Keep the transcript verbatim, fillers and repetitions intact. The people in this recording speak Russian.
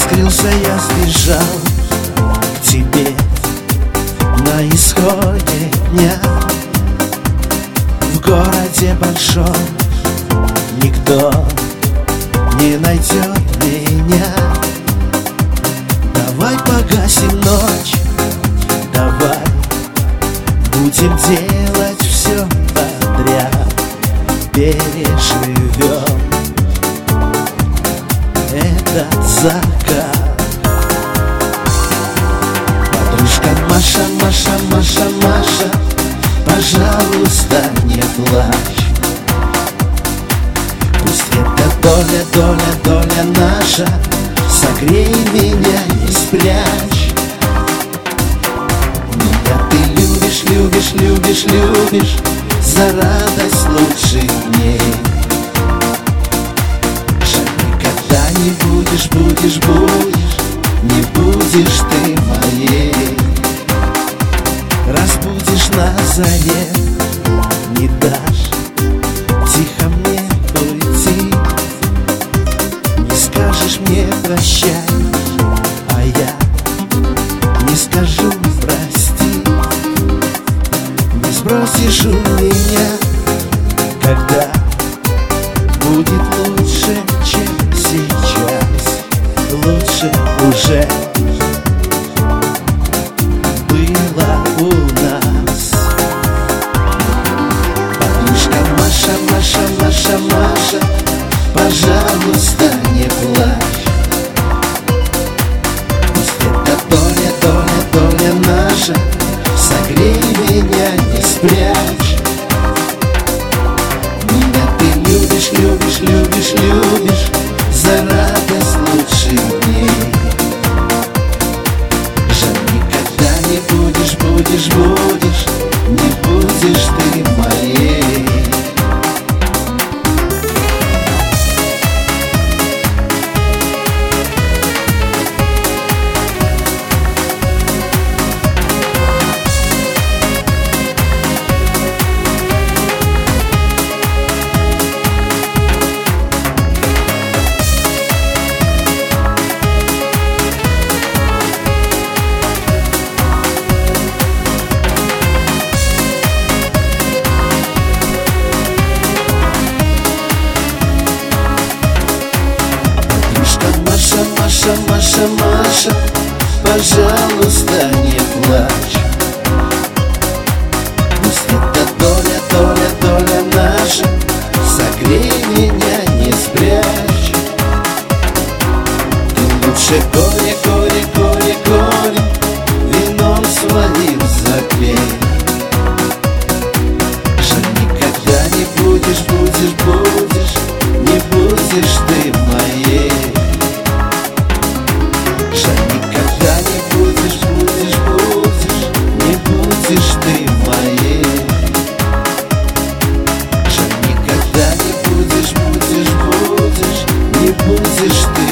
скрылся, я сбежал к тебе на исходе дня. В городе большом никто не найдет меня. Давай погасим ночь, давай будем делать все подряд, переживем этот закат. Подружка Маша, Маша, Маша, Маша, пожалуйста, не плачь. Пусть эта доля, доля, доля наша, согрей меня, не спрячь. Меня ты любишь, любишь, любишь, любишь за радость лучших дней. Жаль, никогда не будешь, будешь, будешь, не будешь ты моей. Разбудишь на заре, не дашь тихо мне уйти. Не скажешь мне прощай, а я не скажу прости. Не сбросишь у меня, когда будет лучше, чем сейчас. Лучше уже было у нас. Подружка Маша, Маша, Маша, Маша, пожалуйста, не плачь. Пусть эта доля, доля, доля наша, согрей меня, не спрячь. Меня ты любишь, любишь, любишь, любишь за радость лучших дней. Жаль, никогда не будешь, будешь, будешь, не будешь ты моей. Маша, Маша, Маша, пожалуйста, не плачь. Пусть эта доля, доля, доля наша, согрей меня, не спрячь. Ты лучше горе, горе, горе, горе вином своим запей. Жаль, никогда не будешь, будешь, будешь, не будешь ты моей. Жаль, никогда не будешь, будешь, будешь, не будешь ты моей. Жаль, никогда не будешь, будешь, будешь, не будешь ты